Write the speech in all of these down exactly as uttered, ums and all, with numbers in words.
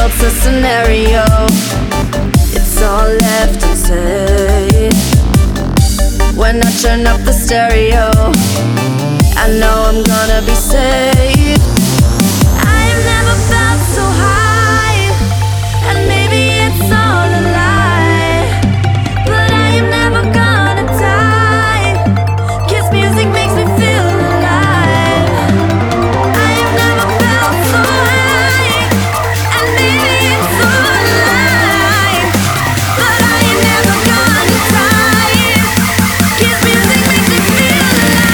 else a scenario. It's all left unsaid. When I turn up the stereo, I know I'm gonna be safe. I've never felt so high, and maybe it's all a lie, but I am never gonna die, 'cause music makes me feel alive. I have never felt so high, and maybe it's all a lie, but I am never gonna die, 'cause music makes me feel alive.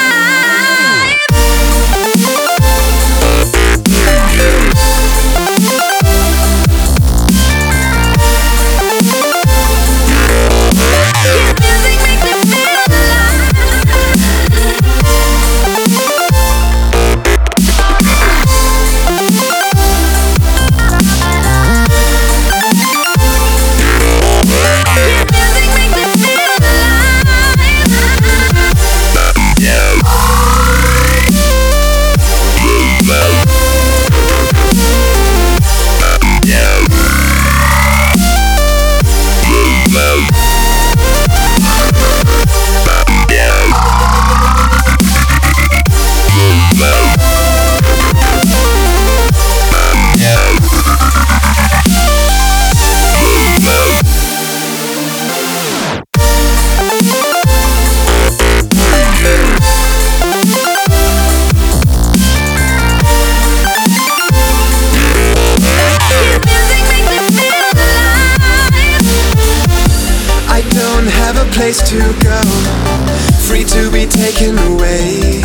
Place to go, free to be taken away.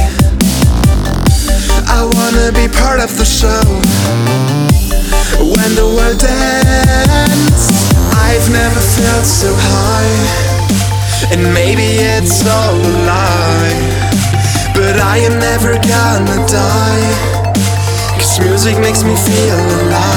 I wanna be part of the show when the world ends. I've never felt so high, and maybe it's all a lie, but I am never gonna die, 'cause music makes me feel alive.